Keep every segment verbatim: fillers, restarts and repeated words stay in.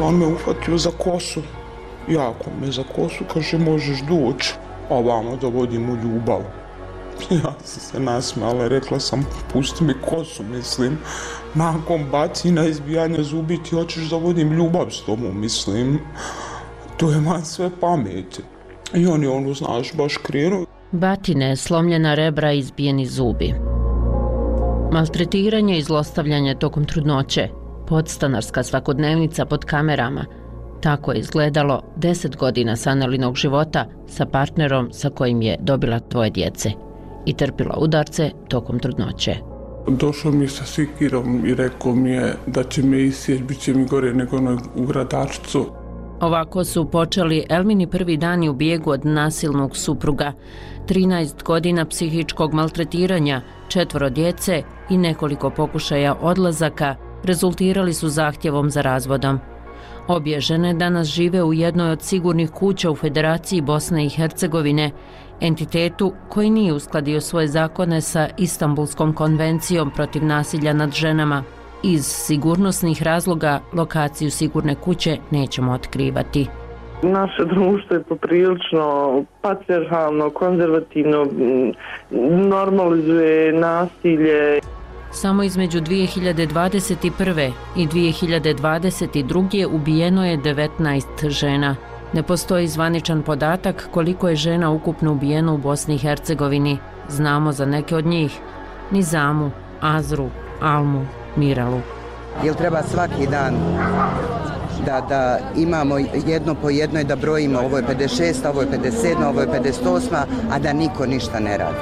On me uhvatio za kosu, jako me za kosu, kaže možeš doći, a vamo da vodimo ljubav. Ja sam se nasmijala, rekla sam pusti mi kosu, mislim, nakon bacina, izbijanja zubi ti hoćeš da vodim ljubav s tobom, mislim, to je van sve pameti. I on je ono, znaš, baš krenuo. Batine, slomljena rebra i izbijeni zubi. Maltretiranje i zlostavljanje tokom trudnoće, podstanarska svakodnevnica pod kamerama. Tako je izgledalo deset godina Sanelinog života sa partnerom sa kojim je dobila dvoje djece i trpila udarce tokom trudnoće. Došao mi sa sikirom i rekao mi je da će me isjeć, bit će mi gore nego onoj u Gradačcu. Ovako su počeli Elmini prvi dani u bijegu od nasilnog supruga, trinaest godina psihičkog maltretiranja, četvoro djece i nekoliko pokušaja odlazaka rezultirali su zahtjevom za razvodom. Obje žene danas žive u jednoj od sigurnih kuća u Federaciji Bosne i Hercegovine, entitetu koji nije uskladio svoje zakone sa Istanbulskom konvencijom protiv nasilja nad ženama. Iz sigurnosnih razloga lokaciju sigurne kuće nećemo otkrivati. Naše društvo je poprilično patrijarhalno, konzervativno, normalizuje nasilje. Samo između dvije hiljade dvadeset prve. i dvije hiljade dvadeset druge. ubijeno je devetnaest žena. Ne postoji zvaničan podatak koliko je žena ukupno ubijeno u Bosni i Hercegovini. Znamo za neke od njih: Nizamu, Azru, Almu, Miralu. Jel treba svaki dan da, da imamo jedno po jedno i da brojimo ovo je pedeset šest, ovo je pedeset sedam, ovo je pedeset osam, a da niko ništa ne radi.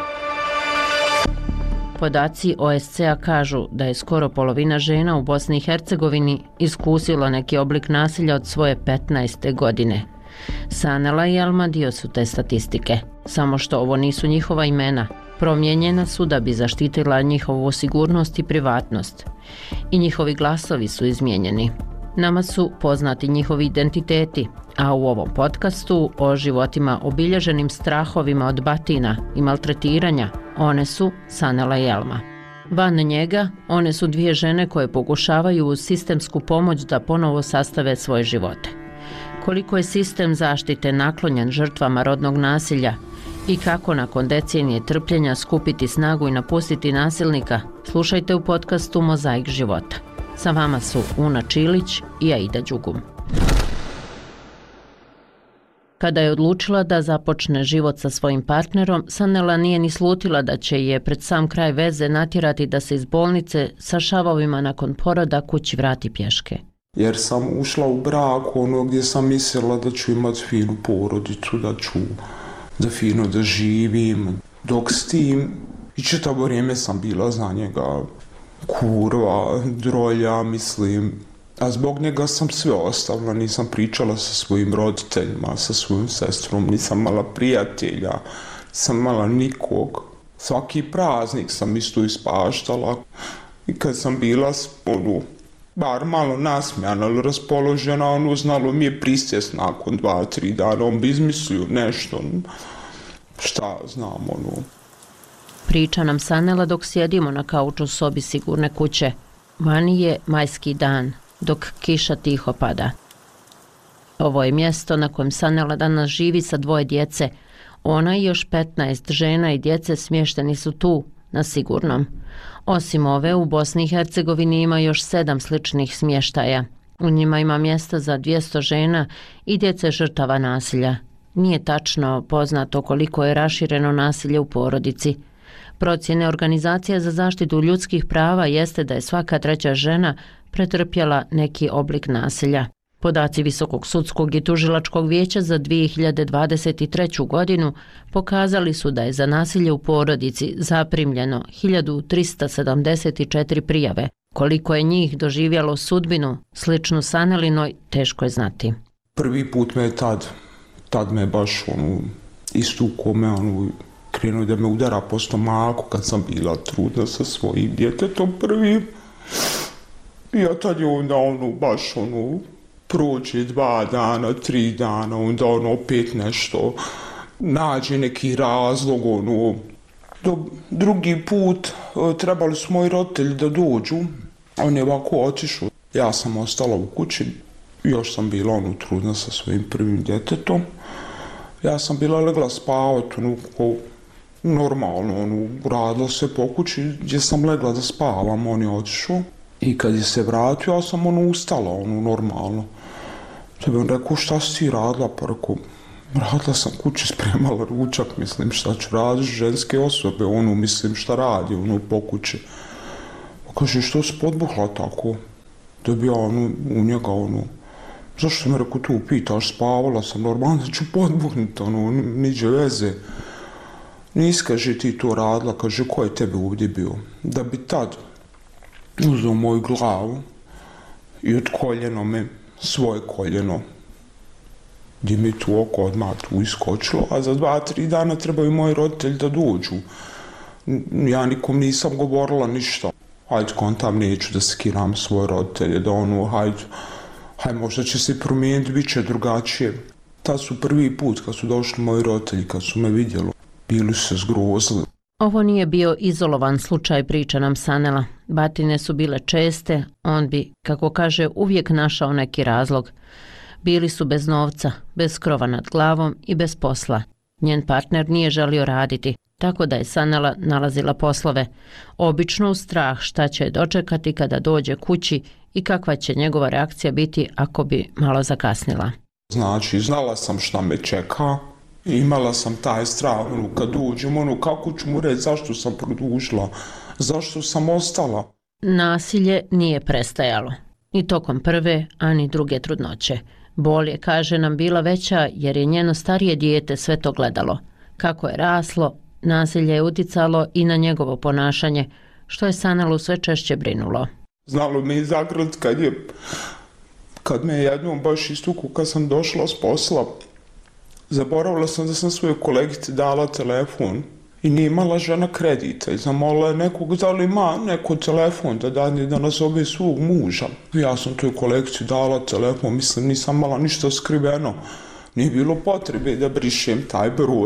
Podaci O S C-a kažu da je skoro polovina žena u Bosni i Hercegovini iskusila neki oblik nasilja od svoje petnaeste godine. Sanela i Elma dio su te statistike, samo što ovo nisu njihova imena. Promijenjena su da bi zaštitila njihovu sigurnost i privatnost. I njihovi glasovi su izmijenjeni. Nama su poznati njihovi identiteti, a u ovom podcastu o životima obilježenim strahovima od batina i maltretiranja, one su Sanela i Elma. Van njega, one su dvije žene koje pokušavaju uz sistemsku pomoć da ponovo sastave svoje živote. Koliko je sistem zaštite naklonjen žrtvama rodnog nasilja i kako nakon decenije trpljenja skupiti snagu i napustiti nasilnika, slušajte u podcastu Mozaik života. Sa vama su Una Čilić i Aida Đugum. Kada je odlučila da započne život sa svojim partnerom, Sanela nije ni slutila da će je pred sam kraj veze natjerati da se iz bolnice sa šavovima nakon poroda kući vrati pješke. Jer sam ušla u brak ono gdje sam mislila da ću imati finu porodicu, da ću da fino da živim. Dok s tim i čitavo vrijeme sam bila za njega kurva, drolja, mislim. A zbog njega sam sve ostavila, nisam pričala sa svojim roditeljima, sa svojom sestrom, nisam mala prijatelja, nisam mala nikog. Svaki praznik sam isto ispaštala. I kad sam bila, ono, bar malo nasmijana, ali raspoložena, ono, znalo mi je prisjest nakon dva, tri dana, on bi izmislio nešto, šta znam, ono. Priča nam Sanela dok sjedimo na kauču u sobi sigurne kuće. Vani je majski dan, dok kiša tiho pada. Ovo je mjesto na kojem Sanela danas živi sa dvoje djece. Ona i još petnaest žena i djece smješteni su tu, na sigurnom. Osim ove, u Bosni i Hercegovini ima još sedam sličnih smještaja. U njima ima mjesta za dvjesto žena i djece žrtava nasilja. Nije tačno poznato koliko je rašireno nasilje u porodici. Procjene Organizacije za zaštitu ljudskih prava jeste da je svaka treća žena pretrpjela neki oblik nasilja. Podaci Visokog sudskog i tužilačkog vijeća za dvije hiljade dvadeset treću. godinu pokazali su da je za nasilje u porodici zaprimljeno hiljadu trista sedamdeset četiri prijave. Koliko je njih doživjelo sudbinu sličnu Sanelinoj, teško je znati. Prvi put me je tad, tad me baš ono, istukao me, ono, krenuo da me udara po stomaku kad sam bila trudna sa svojim djetetom prvim. I ja tad je onda ono, baš ono, prođe dva dana, tri dana, onda ono opet nešto, nađe neki razlog, ono. Do, drugi put trebali su moji roditelji da dođu, on je ovako otišao. Ja sam ostala u kući, još sam bila ono trudna sa svojim prvim djetetom. Ja sam bila legla spavati, ono, ko, normalno, ono, radilo se po kući gdje sam legla da spavam, on je otišao. I kad je se vratio, ja sam ono ustala, ono, normalno. Tebe on rekao, šta si ti radila? Pa rekao, radila sam kući, spremala ručak, mislim, šta ću raditi, ženske osobe, ono, mislim, šta radi, ono, po kući. Pa kaže, što si podbuhla tako? Da bi ja, ono, u njega, ono, zašto me rekao tu pitaš, spavala sam, normalno da ću podbuhnuti, ono, niđe veze. Nis, kaže, ti to radila, kaže, ko je tebe ovdje bio? Da bi tad uzeo moju glavu i od koljeno me, svoje koljeno, gdje mi tu oko odmah tu iskočilo, a za dva, tri dana trebaju moji roditelji da dođu. Ja nikom nisam govorila ništa. Hajde, kontam, neću da skiram svoje roditelje, da ono, hajde, hajde, možda će se promijeniti, bit će drugačije. Tad su prvi put kad su došli moji roditelji, kad su me vidjeli, bili su se zgrozili. Ovo nije bio izolovan slučaj, priča nam Sanela. Batine su bile česte, on bi, kako kaže, uvijek našao neki razlog. Bili su bez novca, bez krova nad glavom i bez posla. Njen partner nije želio raditi, tako da je Sanela nalazila poslove. Obično u strah šta će dočekati kada dođe kući i kakva će njegova reakcija biti ako bi malo zakasnila. Znači, znala sam šta me čeka. Imala sam taj strah, ono, kad uđem, ono, kako ću mu reći zašto sam produžila, zašto sam ostala. Nasilje nije prestajalo, ni tokom prve, a ni druge trudnoće. Bol je, kaže nam, bila veća jer je njeno starije dijete sve to gledalo. Kako je raslo, nasilje je uticalo i na njegovo ponašanje, što je Sanelu sve češće brinulo. Znalo me i zagrlit kad je, kad me jednom baš istuku, kad sam došla s posla, zaboravila sam da sam svojoj kolegici dala telefon i nije imala žena kredita i zamolila je nekog da li ima neko telefon da dadne da nazove svog muža. Ja sam toj kolegici dala telefon, mislim nisam mala ništa skriveno, nije bilo potrebe da brišem taj broj.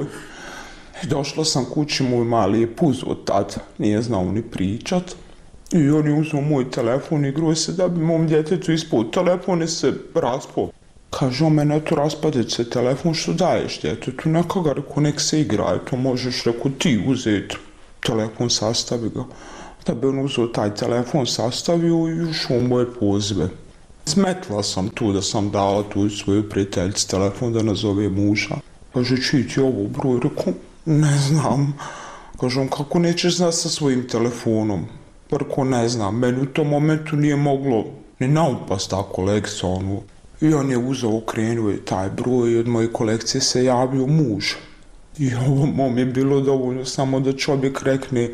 I došla sam kući, moj mali je puzo tad, nije znao ni pričat i on je uzeo moj telefon i igruo se da bi mom djetetu ispod telefone se raspao. Kaže, o mene to raspadit se telefon, što daješ djetetu, neka ga, reko, nek se igraju, to možeš, reko, ti uzeti telefon, sastavi ga. Da bi on uzeo taj telefon, sastavio i ušao u moje pozive. Smetla sam tu da sam dala tu svoju prijateljici telefon da nazove muža. Kaže, čiji ti ovo broj, reko, ne znam. Kaže, on, kako nećeš znati sa svojim telefonom? Reko, ne znam, meni u tom momentu nije moglo ni naupast ta kolekcija, ono. I on je uzeo, okrenuo je taj broj i od moje kolekcije se javio muž. I ovo mom je bilo dovoljno samo da čovjek rekne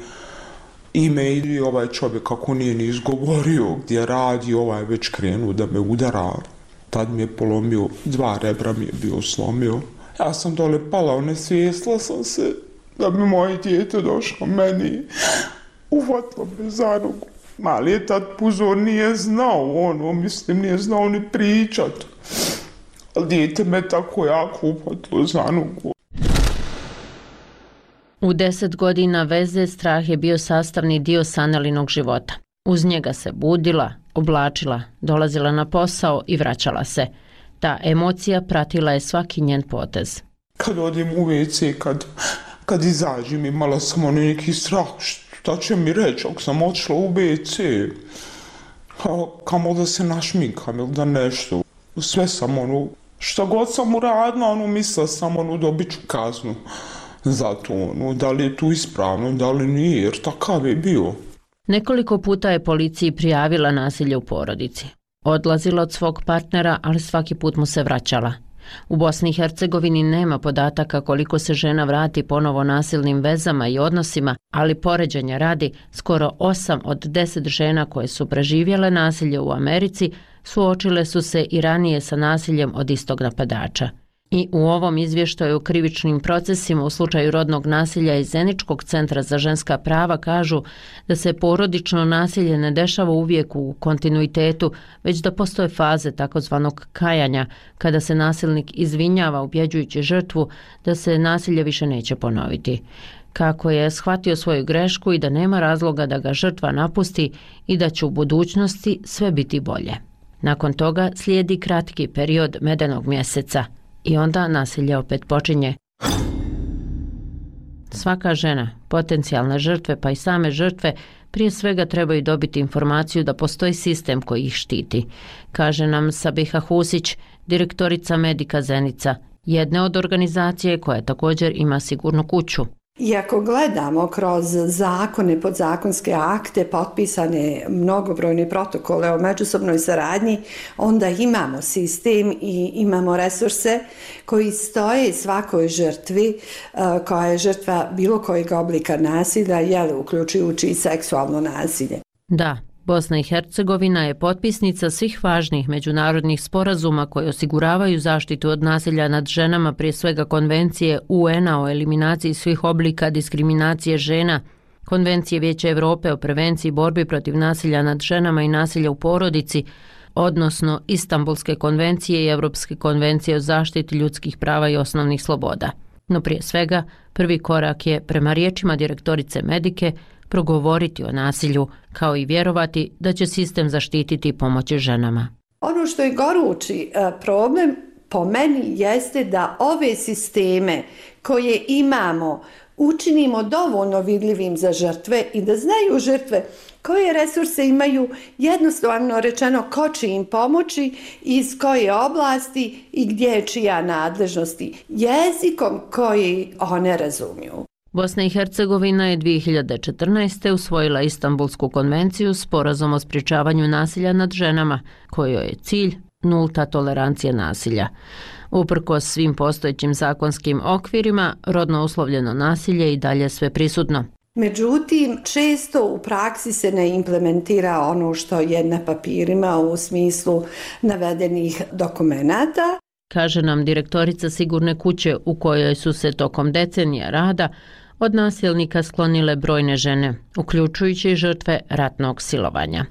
ime i ovaj čovjek kako nije ni izgovorio gdje radi, ovaj već krenuo da me udara. Tad mi je polomio, dva rebra mi je bio slomio. Ja sam dole pala, onesvijestila sam se da bi moje dijete došlo meni, uvatilo me za nogu. Mali je tad puzo, nije znao ono, mislim, nije znao ni pričat. Ali dijete me tako jako upatilo za nogu. U deset godina veze strah je bio sastavni dio Sanelinog života. Uz njega se budila, oblačila, dolazila na posao i vraćala se. Ta emocija pratila je svaki njen potez. Kad odim u ve ce, kad, kad izađem, imala sam ono neki strah, šta će mi reći ako sam otišla u ve ce, kamo da se našminkam ili da nešto. Sve sam ono, šta god sam uradila, ono, mislila sam ono, dobit ću kaznu za to, ono, da li je tu ispravno, da li nije, jer takav je bio. Nekoliko puta je policiji prijavila nasilje u porodici. Odlazila od svog partnera, ali svaki put mu se vraćala. U Bosni i Hercegovini nema podataka koliko se žena vrati ponovo nasilnim vezama i odnosima, ali poređenja radi, skoro osam od deset žena koje su preživjele nasilje u Americi suočile su se i ranije sa nasiljem od istog napadača. I u ovom izvještaju o krivičnim procesima u slučaju rodnog nasilja iz Zeničkog centra za ženska prava kažu da se porodično nasilje ne dešava uvijek u kontinuitetu, već da postoje faze takozvanog kajanja, kada se nasilnik izvinjava ubjeđujući žrtvu da se nasilje više neće ponoviti. Kako je shvatio svoju grešku i da nema razloga da ga žrtva napusti i da će u budućnosti sve biti bolje. Nakon toga slijedi kratki period medenog mjeseca i onda nasilje opet počinje. Svaka žena, potencijalne žrtve pa i same žrtve prije svega trebaju dobiti informaciju da postoji sistem koji ih štiti, kaže nam Sabiha Husić, direktorica Medika Zenica, jedne od organizacije koja također ima sigurnu kuću. I ako gledamo kroz zakone, podzakonske akte, potpisane mnogobrojne protokole o međusobnoj saradnji, onda imamo sistem i imamo resurse koji stoje svakoj žrtvi koja je žrtva bilo kojeg oblika nasilja, jel, uključujući i seksualno nasilje. Da, Bosna i Hercegovina je potpisnica svih važnih međunarodnih sporazuma koji osiguravaju zaštitu od nasilja nad ženama, prije svega Konvencije U N-a o eliminaciji svih oblika diskriminacije žena, Konvencije Vijeća Europe o prevenciji i borbi protiv nasilja nad ženama i nasilja u porodici, odnosno Istanbulske konvencije i Europske konvencije o zaštiti ljudskih prava i osnovnih sloboda. No prije svega, prvi korak je, prema riječima direktorice Medike, progovoriti o nasilju, kao i vjerovati da će sistem zaštititi i pomoći ženama. Ono što je gorući problem po meni jeste da ove sisteme koje imamo učinimo dovoljno vidljivim za žrtve i da znaju žrtve koje resurse imaju, jednostavno rečeno ko će im pomoći, iz koje oblasti i gdje je čija nadležnosti, jezikom koji one razumiju. Bosna i Hercegovina je dvije hiljade četrnaeste. usvojila Istanbulsku konvenciju, sporazum o sprječavanju nasilja nad ženama, kojoj je cilj nulta tolerancija nasilja. Uprkos svim postojećim zakonskim okvirima, rodno uslovljeno nasilje i dalje sve prisutno. Međutim, često u praksi se ne implementira ono što je na papirima u smislu navedenih dokumenata. Kaže nam direktorica sigurne kuće u kojoj su se tokom decenija rada od nasilnika sklonile brojne žene, uključujući i žrtve ratnog silovanja.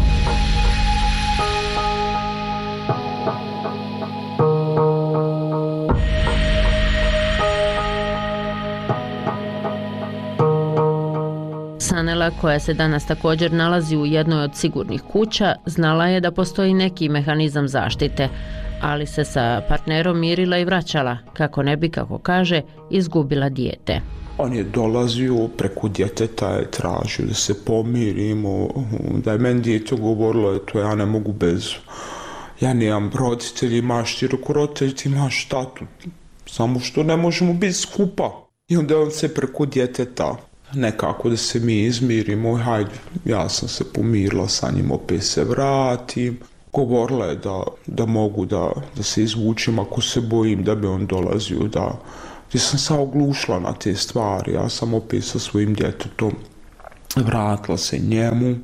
Sanela, koja se danas također nalazi u jednoj od sigurnih kuća, znala je da postoji neki mehanizam zaštite, ali se sa partnerom mirila i vraćala, kako ne bi, kako kaže, izgubila dijete. On je dolazio, preko djeteta je tražio da se pomirimo, da je meni dijete govorilo, eto, ja ne mogu bez, ja nemam roditelji, imaš ti reko roditelji, ti imaš tatu, samo što ne možemo biti skupa. I onda on se preko djeteta, nekako da se mi izmirimo, hajde, ja sam se pomirila sa njim, opet se vratim. Govorila je da, da mogu da, da se izvučim ako se bojim da bi on dolazio, da gdje sam se oglušila na te stvari, ja sam opet sa svojim djetetom vratila se njemu.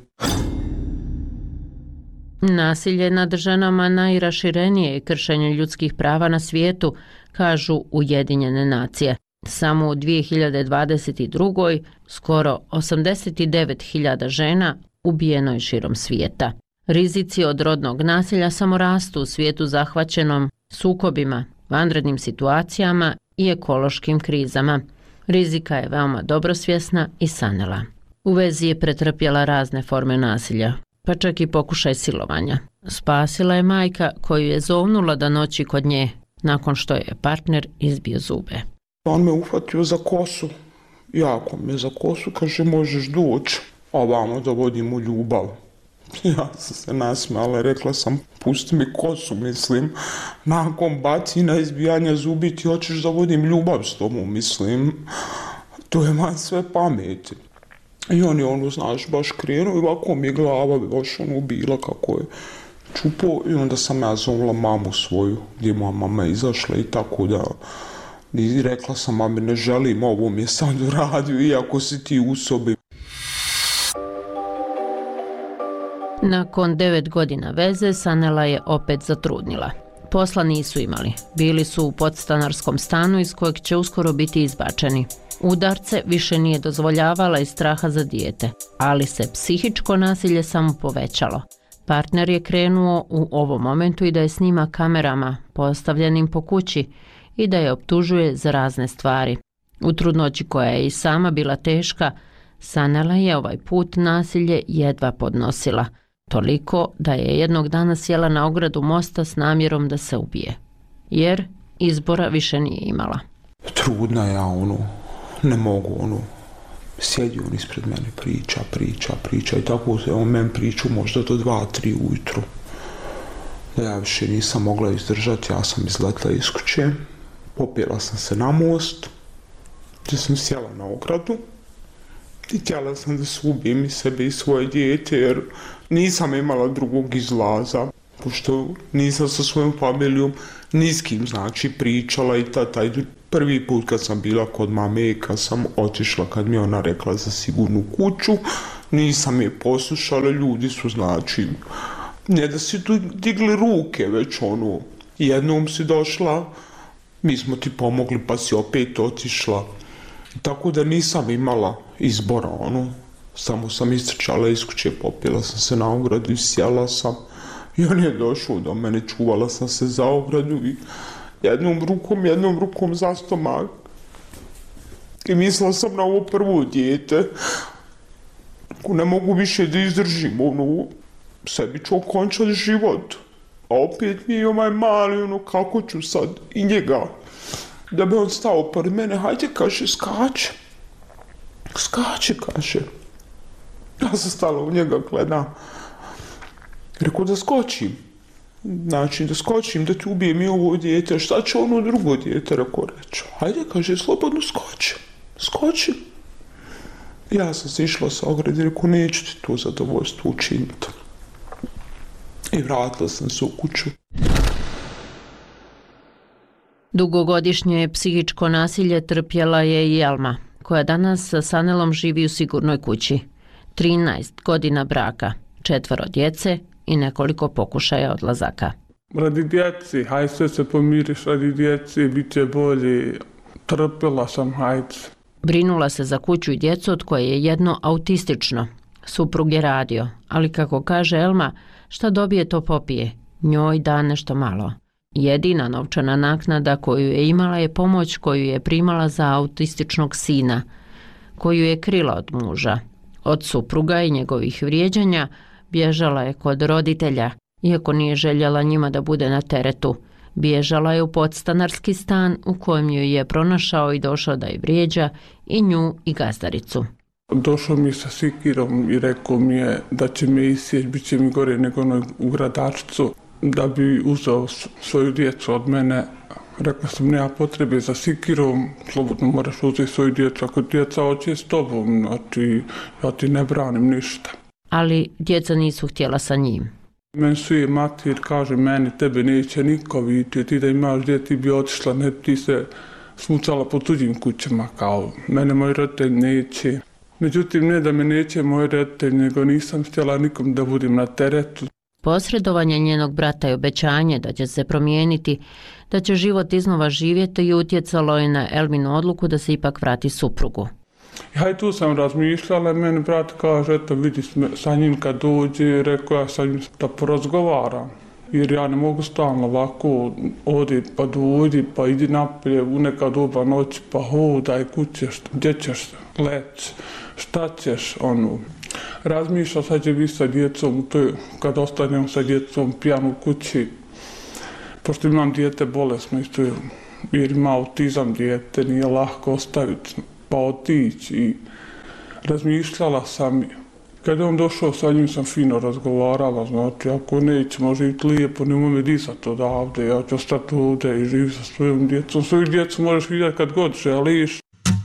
Nasilje nad ženama najraširenije je kršenje ljudskih prava na svijetu, kažu Ujedinjene nacije. Samo u dvije hiljade dvadeset druge. skoro osamdeset devet hiljada žena ubijeno je širom svijeta. Rizici od rodnog nasilja samo rastu u svijetu zahvaćenom sukobima, vanrednim situacijama i ekološkim krizama. Rizika je veoma dobro svjesna i Sanela. U vezi je pretrpjela razne forme nasilja, pa čak i pokušaj silovanja. Spasila je majka koju je zovnula da noći kod nje, nakon što je partner izbio zube. On me uhvatio za kosu, jako me za kosu, kaže možeš doći, ovamo da vodimo ljubav. Ja sam se nasmijala, rekla sam pusti mi kosu, mislim, nakon bacina izbijanja zubi ti hoćeš da vodim ljubav s tomu, mislim, to je man sve pameti. I on je ono, znaš, baš krenuo i ovako mi je glava baš ono bila kako je čupo i onda sam ja zovla mamu svoju, gdje moja mama izašla i tako da i rekla sam mami ne želim ovo mi je sad uradio iako si ti u sobi. Nakon devet godina veze, Sanela je opet zatrudnila. Posla nisu imali. Bili su u podstanarskom stanu iz kojeg će uskoro biti izbačeni. Udarce više nije dozvoljavala iz straha za dijete, ali se psihičko nasilje samo povećalo. Partner je krenuo u ovom momentu i da je snima kamerama postavljenim po kući i da je optužuje za razne stvari. U trudnoći koja je i sama bila teška, Sanela je ovaj put nasilje jedva podnosila. Toliko da je jednog dana sjela na ogradu mosta s namjerom da se ubije. Jer izbora više nije imala. Trudna ja, ono, ne mogu, ono, sjedi on ispred mene, priča, priča, priča i tako se on meni priču možda do dva, tri ujutru. Da ja više nisam mogla izdržati, ja sam izletla iz kuće, popela sam se na most, gdje sam sjela na ogradu i htjela sam da se ubijem i sebe i svoje dijete, jer nisam imala drugog izlaza, pošto nisam sa svojom familijom ni s kim, znači, pričala i ta, taj prvi put kad sam bila kod mame, kad sam otišla, kad mi ona rekla za sigurnu kuću, nisam je poslušala, ljudi su, znači, ne da si tu digli ruke, već ono, jednom si došla, mi smo ti pomogli pa si opet otišla. Tako da nisam imala izbora, ono, samo sam istrčala iz kuće, popila sam se na ogradu i sjela sam. I on je došao do mene, čuvala sam se za ogradu i jednom rukom, jednom rukom za stomak. I mislila sam na ovo prvo dijete. Ako ne mogu više da izdržim, ono, sebi ću okončati život. A opet mi je ovaj mali, ono, kako ću sad i njega. Da bi on stao pored mene, hajde, kaže, skače. Skače, kaže. Ja sam stala u njega, gledam. Rekao da skočim. Znači, da skočim, da ti ubijem i ovo dijete. Šta će ono drugo dijete, rekao reći. Hajde, kaže, slobodno skoči. Skoči. Ja sam se išla sa ograde i rekao, neću ti to zadovoljstvo učiniti. I vratila sam se u kuću. Dugogodišnje psihičko nasilje trpjela je i Elma, koja danas sa Sanelom živi u sigurnoj kući. trinaest godina braka, četvoro djece i nekoliko pokušaja odlazaka. Radi djeci, hajde sve se pomiriš, radi djeci, bit će bolje, trpjela sam, hajde. Brinula se za kuću i djecu od koje je jedno autistično. Suprug je radio, ali kako kaže Elma, šta dobije to popije, njoj da nešto malo. Jedina novčana naknada koju je imala je pomoć koju je primala za autističnog sina, koju je krila od muža. Od supruga i njegovih vrijeđanja bježala je kod roditelja, iako nije željela njima da bude na teretu. Bježala je u podstanarski stan u kojem joj je pronašao i došao da je vrijeđa i nju i gazdaricu. Došao mi sa sikirom i rekao mi je da će me isjeć, bit će mi gore nego onoj u gradačicu, da bi uzeo svoju djecu od mene. Rekla sam, nema potrebe za sikirom, slobodno moraš uzeti svoju djecu, ako djeca hoće s tobom, znači ja ti ne branim ništa. Ali djeca nisu htjela sa njim. Meni su je mater, kaže, meni tebe neće niko vidjeti, ti da imaš djeti ti bi otišla, ne ti se smucala po tuđim kućama, kao mene moj roditelj neće. Međutim, ne da me neće moj roditelj, nego nisam htjela nikom da budem na teretu. Posredovanje njenog brata i obećanje da će se promijeniti, da će život iznova živjeti i utjecalo je na Elminu odluku da se ipak vrati suprugu. Ja i tu sam razmišljala, meni brat kaže, eto vidi sa njim kad dođe, rekao ja sa njim da porazgovaram. Jer ja ne mogu stalno ovako odi pa dođi, pa idi napolje u neka doba noći, pa hodaj, kućeš, gdje ćeš leći, šta ćeš, ono. Razmišlja sad će biti sa djecom, to je, kad ostanem sa djecom pijan u kući, pošto imam dijete bolesno isto, jer ima autizam dijete, nije lahko ostaviti, pa otići. I razmišljala sam, kad je on došao, sa njim sam fino razgovarala, znači ako nećemo živjeti lijepo, nemoj me disati odavde, ja ću ostati ovdje i živjeti sa svojom djecom. Svoju djecu možeš vidjeti kad god želiš.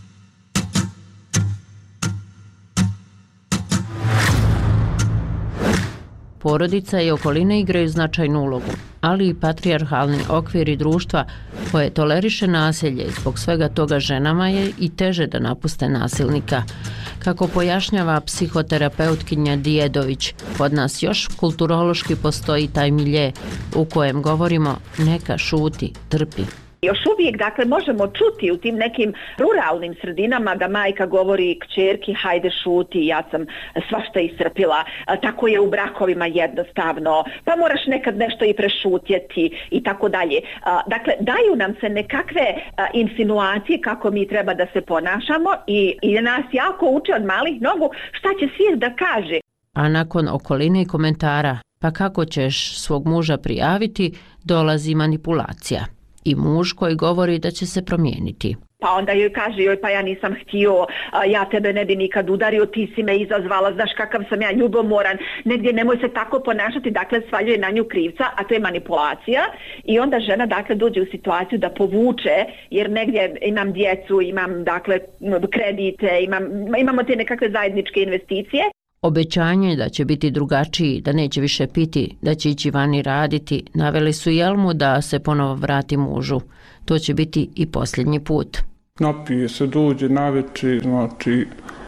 Porodica i okoline igraju značajnu ulogu, ali i patrijarhalni okviri društva koje toleriše nasilje i zbog svega toga ženama je i teže da napuste nasilnika. Kako pojašnjava psihoterapeutkinja Dijedović, kod nas još kulturološki postoji taj milje u kojem govorimo neka šuti, trpi. Još uvijek, dakle, možemo čuti u tim nekim ruralnim sredinama da majka govori kćerki, hajde šuti, ja sam svašta iscrpila, tako je u brakovima jednostavno, pa moraš nekad nešto i prešutjeti i tako dalje. Dakle, daju nam se nekakve insinuacije kako mi treba da se ponašamo i, i nas jako uče od malih nogu šta će svijet da kaže. a nakon okoline i komentara pa kako ćeš svog muža prijaviti, dolazi manipulacija. I muž koji govori da će se promijeniti. Pa onda joj kaže, joj pa ja nisam htio, ja tebe ne bi nikad udario, ti si me izazvala, znaš kakav sam ja ljubomoran, negdje nemoj se tako ponašati, dakle svaljuje na nju krivca, a to je manipulacija i onda žena dakle dođe u situaciju da povuče, jer negdje imam djecu, imam dakle kredite, imam, imamo te nekakve zajedničke investicije. Obećanje da će biti drugačiji, da neće više piti, da će ići vani raditi, naveli su Jelmu da se ponovo vrati mužu. To će biti i posljednji put. Napije se, dođe navečer, znači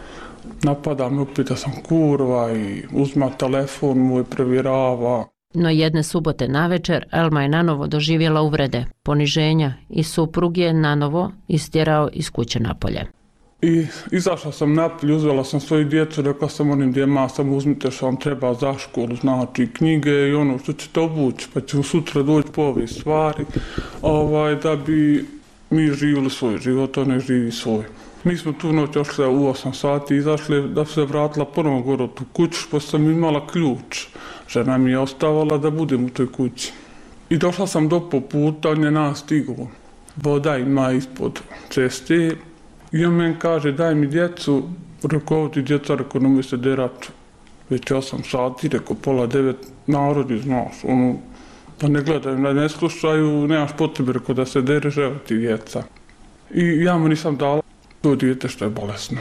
napada me opet da sam kurva i uzma telefon moj, provjerava. No jedne subote navečer Elma je nanovo doživjela uvrede, poniženja i suprug je nanovo istjerao iz kuće napolje. I izašla sam napolje, uzela sam svoju djecu, rekla sam onim djema, samo uzmite što vam treba za školu, znači knjige i ono što ćete obući, pa ćemo sutra doći po ove stvari, ovaj, da bi mi živjeli svoj život, on ne živi svoj. Mi smo tu noć ošli u osam sati, izašli da se vratila ponovo gore u tu kuću, pa sam imala ključ. Žena mi je ostavala da budem u toj kući. I došla sam do po puta, on je nas stiglo. Voda ima ispod ceste. I on meni kaže, daj mi djecu, rekao, ovo ti djeca, rekao, nemoj se derat. Već osam sati, rekao, pola devet, narodi, znaš, ono, da ne gledaju, da ne slušaju, nemaš potrebe, rekao, da se dereš, evo ti djeca. I ja mu nisam dala to dijete što je bolesno.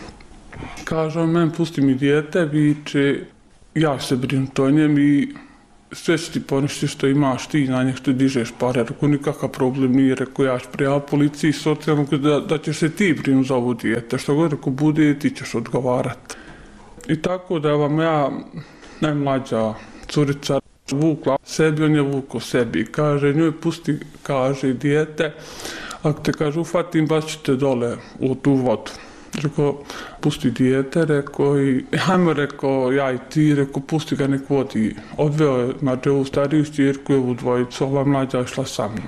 Kaže on, meni pusti mi dijete, viče, ja se brinuti o njem i sve će ti poništi što imaš ti, na njih što dižeš pare, rekao nikakav problem nije, rekao ja ću prijaviti policiji socijalno da, da ćeš se ti brinuti za ovo dijete, što god rekao bude ti ćeš odgovarati. I tako da vam ja, najmlađa curica, vukla sebi, on je vukao sebi, kaže njoj pusti, kaže dijete, ako te kaže ufatim baš ćete dole u tu vodu. Rekao, pusti dijete, rekao i hajmo, rekao, ja i ti, rekao, pusti ga nek vodi. Odveo je, znači, ovu stariju šćerku i ovu dvojicu, ova mlađa išla sa mnom.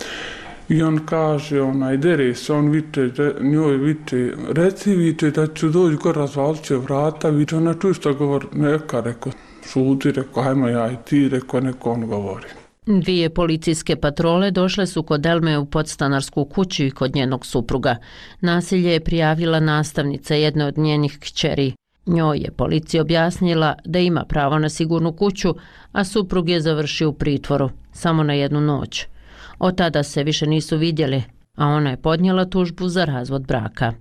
I on kaže, onaj, dere se, on viče, njoj viče, reci viče da ću doći gore, razvalit će vrata, viče, ona čuje što govori, neka, rekao, šuti, rekao, hajmo ja i ti, rekao, neko on govori. Dvije policijske patrole došle su kod Elme u podstanarsku kuću i kod njenog supruga. Nasilje je prijavila nastavnica jedne od njenih kćeri. Njoj je policija objasnila da ima pravo na sigurnu kuću, a suprug je završio u pritvoru, samo na jednu noć. Od tada se više nisu vidjeli, a ona je podnijela tužbu za razvod braka.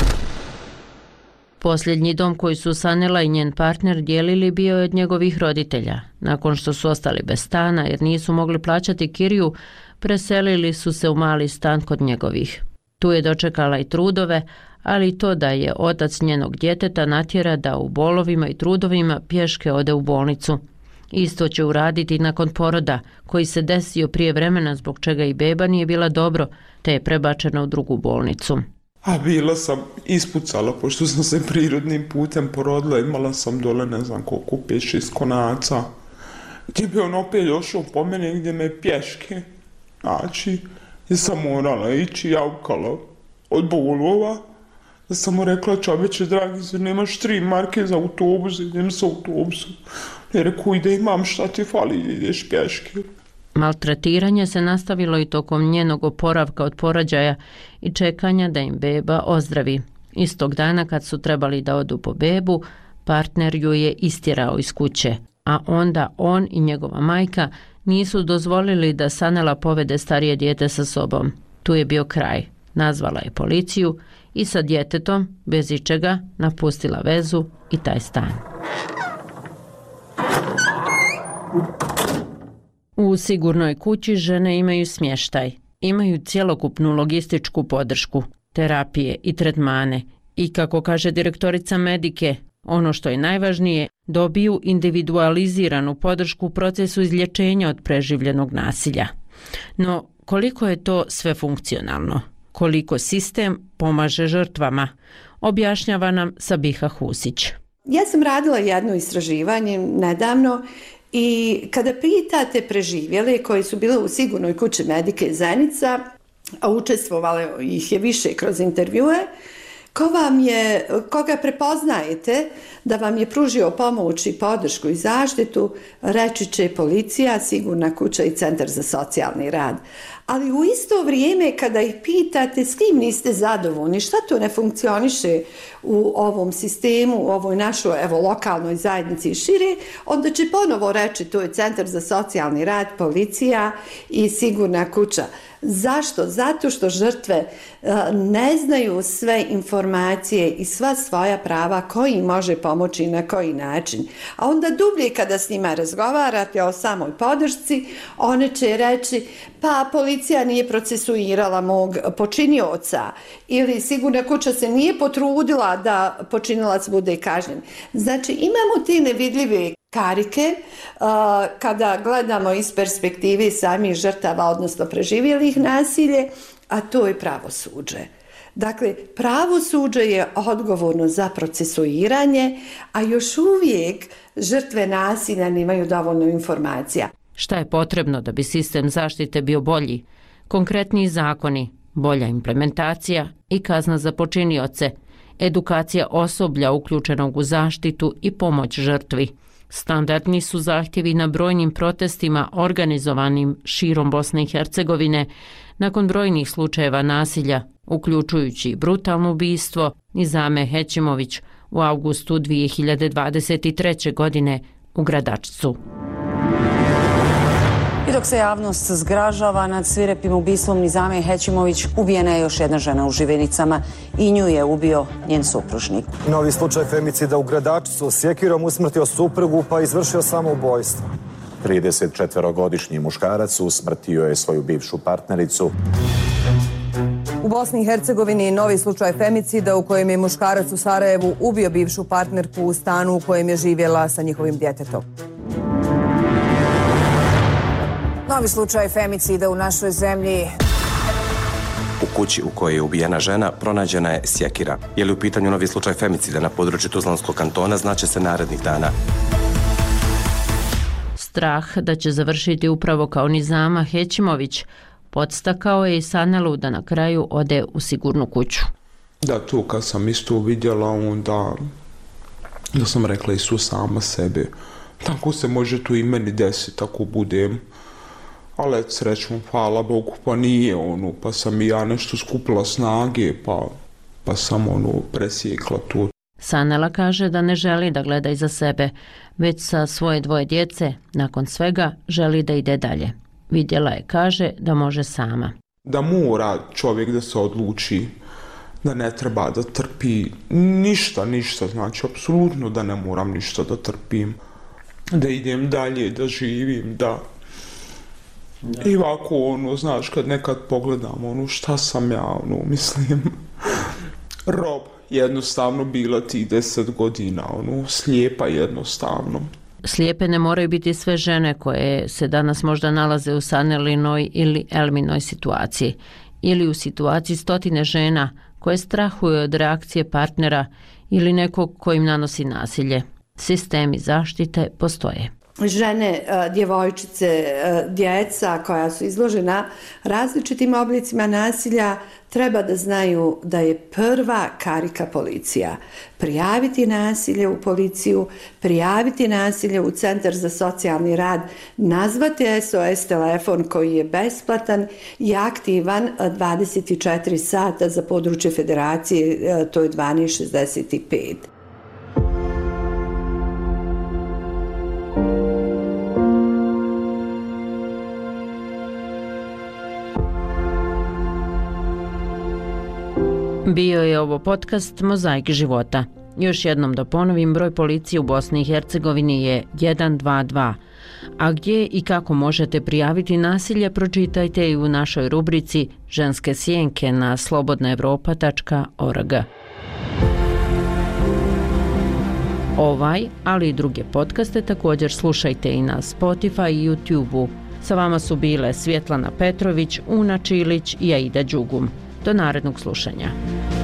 Posljednji dom koji su Sanela i njen partner dijelili bio je od njegovih roditelja. Nakon što su ostali bez stana jer nisu mogli plaćati kiriju, preselili su se u mali stan kod njegovih. Tu je dočekala i trudove, ali i to da je otac njenog djeteta natjera da u bolovima i trudovima pješke ode u bolnicu. Isto će uraditi nakon poroda, koji se desio prije vremena zbog čega i beba nije bila dobro, te je prebačena u drugu bolnicu. A bila sam ispucala, pošto sam se prirodnim putem porodila, imala sam dole ne znam koliko, pet šest konaca. Gdje bi on opet došao po mene gdje me pješke. Znači, gdje sam morala ići javkala od bolova. Da sam mu rekla, čoveče dragi, zar nemaš tri marke za autobus, idem sa autobusom. Ne rekao, ide imam šta ti fali, ideš pješke. Maltretiranje se nastavilo i tokom njenog oporavka od porođaja i čekanja da im beba ozdravi. Istog dana kad su trebali da odu po bebu, partner ju je istjerao iz kuće, a onda on i njegova majka nisu dozvolili da Sanela povede starije dijete sa sobom. Tu je bio kraj. Nazvala je policiju i sa djetetom, bez ičega, napustila vezu i taj stan. U sigurnoj kući žene imaju smještaj, imaju cjelokupnu logističku podršku, terapije i tretmane i, kako kaže direktorica Medike, ono što je najvažnije, dobiju individualiziranu podršku u procesu izlječenja od preživljenog nasilja. No, koliko je to sve funkcionalno? Koliko sistem pomaže žrtvama? Objašnjava nam Sabiha Husić. Ja sam radila jedno istraživanje nedavno i kada pitate preživjele koji su bile u sigurnoj kući Medike Zenica, a učestvovale ih je više kroz intervjue, ko vam je, koga prepoznajete da vam je pružio pomoć i podršku i zaštitu, reći će policija, sigurna kuća i centar za socijalni rad. Ali u isto vrijeme kada ih pitate s kim niste zadovoljni, šta to ne funkcioniše u ovom sistemu, u ovoj našoj evo, lokalnoj zajednici i šire, onda će ponovo reći to je centar za socijalni rad, policija i sigurna kuća. Zašto? Zato što žrtve ne znaju sve informacije i sva svoja prava koji im može pomoći i na koji način. A onda dublje kada s njima razgovarate o samoj podršci, one će reći pa policija nije procesuirala mog počinioca ili sigurna kuća se nije potrudila da počinilac bude kažnjen. Znači imamo te nevidljive karike uh, kada gledamo iz perspektive samih žrtava, odnosno preživjelih nasilje, a to je pravosuđe. Dakle, pravosuđe je odgovorno za procesuiranje, a još uvijek žrtve nasilja nemaju dovoljno informacija. Šta je potrebno da bi sistem zaštite bio bolji? Konkretniji zakoni, bolja implementacija i kazna za počinioce, edukacija osoblja uključenog u zaštitu i pomoć žrtvi. Standardni su zahtjevi na brojnim protestima organizovanim širom Bosne i Hercegovine nakon brojnih slučajeva nasilja, uključujući brutalno ubistvo Nizame Hećimović u avgustu dvije hiljade dvadeset treće. godine u Gradačcu. I dok se javnost zgražava nad svirepim ubistvom Nizame Hećimović, ubijena je još jedna žena u Živenicama i nju je ubio njen supružnik. Novi slučaj femicida u Gradačcu. Sjekirom usmrtio suprugu pa izvršio samoubojstvo. tridesetčetvorogodišnji muškarac usmrtio je svoju bivšu partnericu. U Bosni i Hercegovini novi slučaj femicida u kojem je muškarac u Sarajevu ubio bivšu partnerku u stanu u kojem je živjela sa njihovim djetetom. Novi slučaj femicida u našoj zemlji. U kući u kojoj je ubijena žena pronađena je sjekira. Je li u pitanju novi slučaj femicida na području Tuzlanskog kantona, znaće se narednih dana. Strah da će završiti upravo kao Nizama Hećimović podstakao je i Sanelu da na kraju ode u sigurnu kuću. Da, to kad sam isto vidjela, onda da sam rekla i su sama sebe. Tako se može tu i meni desiti ako budem. Ali srećom, hvala Bogu, pa nije ono, pa sam i ja nešto skupila snage, pa, pa sam ono presjekla to. Sanela kaže da ne želi da gleda iza sebe, već sa svoje dvoje djece, nakon svega, želi da ide dalje. Vidjela je, kaže, da može sama. Da mora čovjek da se odluči, da ne treba da trpi ništa, ništa, znači, apsolutno da ne moram ništa da trpim. Da idem dalje, da živim, da... Da. I ovako, ono, znaš, kad nekad pogledam, ono, šta sam ja, ono, mislim, rob, jednostavno bila ti deset godina, ono, slijepa jednostavno. Slijepe ne moraju biti sve žene koje se danas možda nalaze u Sanelinoj ili Elminoj situaciji, ili u situaciji stotine žena koje strahuju od reakcije partnera ili nekog ko im nanosi nasilje. Sistemi zaštite postoje. Žene, djevojčice, djeca koja su izložena različitim oblicima nasilja treba da znaju da je prva karika policija. Prijaviti nasilje u policiju, prijaviti nasilje u Centar za socijalni rad, nazvati S O S telefon koji je besplatan i aktivan dvadeset četiri sata za područje federacije, to je dvanaest šezdeset pet. Bio je ovo podcast Mozaik života. Još jednom da ponovim, broj policije u Bosni i Hercegovini je jedan dva dva. A gdje i kako možete prijaviti nasilje, pročitajte i u našoj rubrici Ženske sjenke na slobodna evropa tačka org. Ovaj, ali i druge podcaste također slušajte i na Spotify i YouTube-u. Sa vama su bile Svjetlana Petrović, Una Čilić i Aida Đugum. Do narednog slušanja.